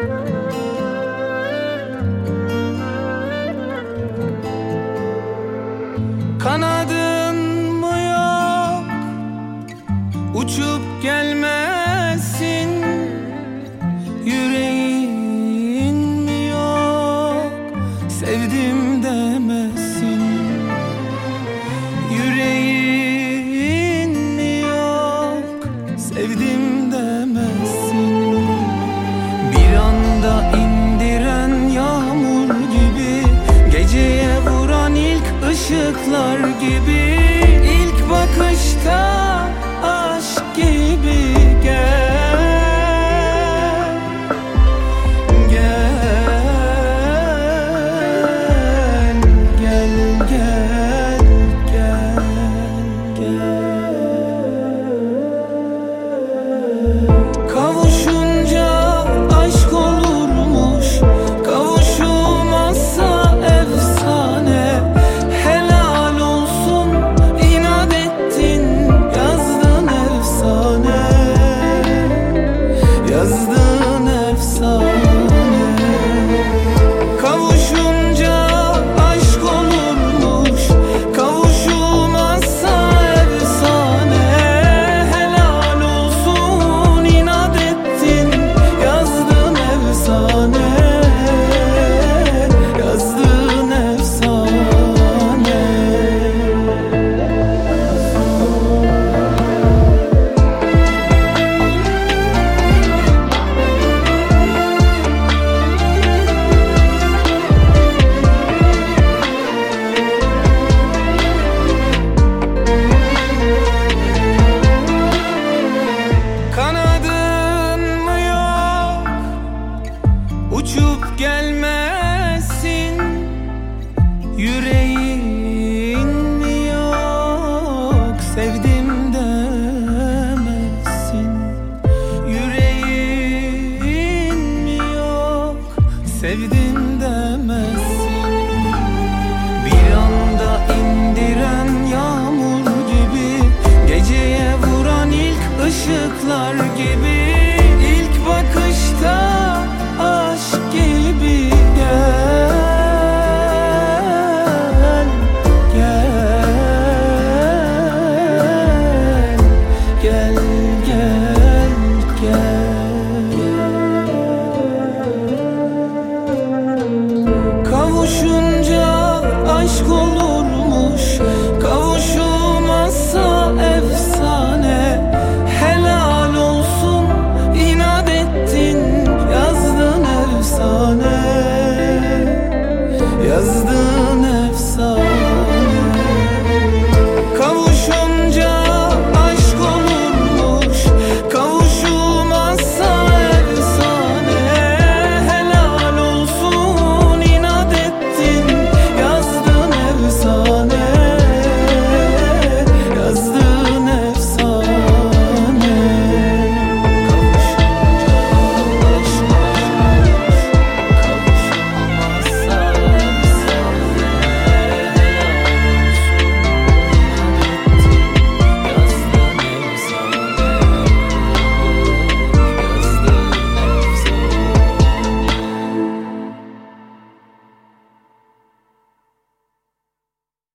Kanadın mı yok, uçup gelmezsin. Yüreğin mi yok, sevdim demezsin. Yüreğin mi yok, sevdim demezsin. Bir anda indiren yağmur gibi, geceye vuran ilk ışıklar gibi, ilk bakışta aşk gibi. Gel, gel, gel, gel, gel, gel. Kavuşunca aşk olurmuş, kavuşulmazsa efsane. Helal olsun, inat ettin, yazdın efsane, yazdın efsane. Kavuşunca aşk olurmuş, kavuşulmazsa efsane. Helal olsun, inat ettin, yazdın efsane, yazdın efsane. Kanadın mı yok, uçup gelmezsin. Yüreğin mi yok, sevdim demezsin. Yüreğin mi yok, sevdim demezsin. Bir anda indiren yağmur gibi, geceye vuran ilk ışıklar gibi, ilk bakışta aşk gibi. Gel, gel, gel, gel. Kavuşunca aşk olurmuş, kavuşulmazsa efsane. Helal olsun, inat ettin, yazdın efsane, yazdın.